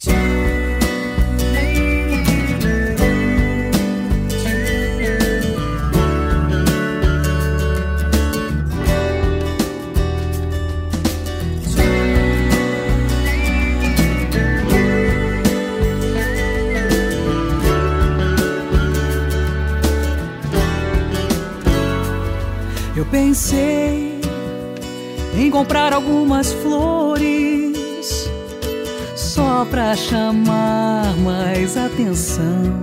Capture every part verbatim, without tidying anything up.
Eu pensei em comprar algumas flores só pra chamar mais atenção.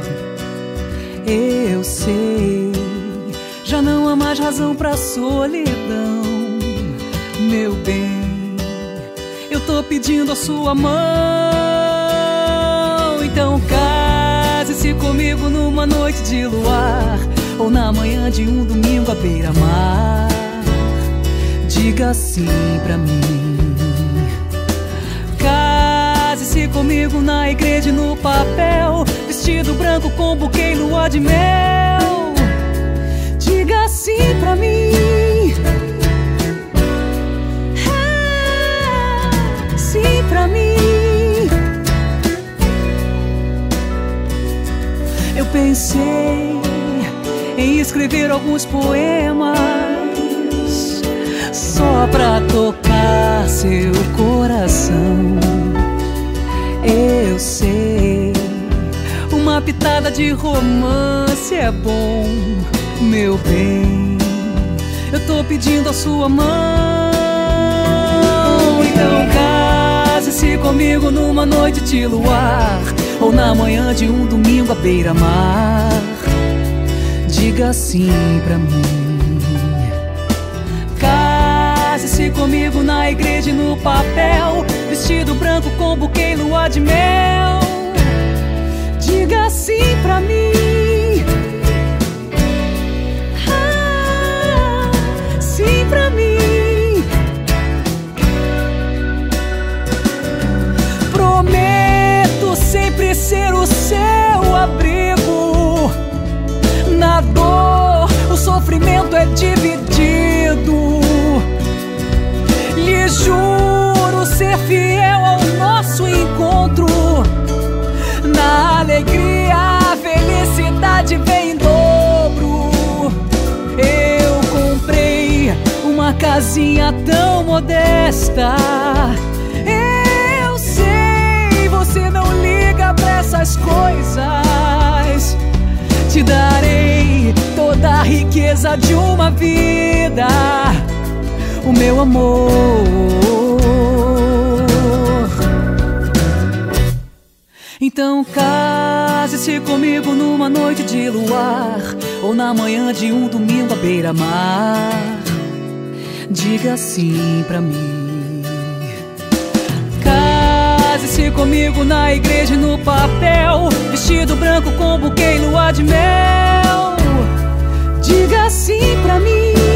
Eu sei, já não há mais razão pra solidão. Meu bem, eu tô pedindo a sua mão. Então case-se comigo numa noite de luar, ou na manhã de um domingo à beira-mar. Diga sim pra mim. Case-se comigo na igreja e no papel, vestido branco com buquê e lua de mel. Diga sim pra mim. Ah, sim pra mim. Eu pensei em escrever alguns poemas só pra tocar seu coração. Eu sei, uma pitada de romance é bom, meu bem. Eu tô pedindo a sua mão. Então case-se comigo numa noite de luar, ou na manhã de um domingo à beira-mar. Diga sim pra mim. Case-se comigo na igreja e no papel, vestido branco com buquê e lua de mel. Diga sim pra mim. Ah, sim pra mim. Prometo sempre ser o seu abrigo. Na dor, o sofrimento é dividido. Lhe juro ser fiel ao nosso encontro. Na alegria, a felicidade vem em dobro. Eu comprei uma casinha tão modesta. Eu sei, você não liga pra essas coisas. Te darei toda a riqueza de uma vida, o meu amor. Então case-se comigo numa noite de luar, ou na manhã de um domingo à beira-mar. Diga sim pra mim. Case-se comigo na igreja e no papel, vestido branco com buquê e lua de mel. Diga sim pra mim.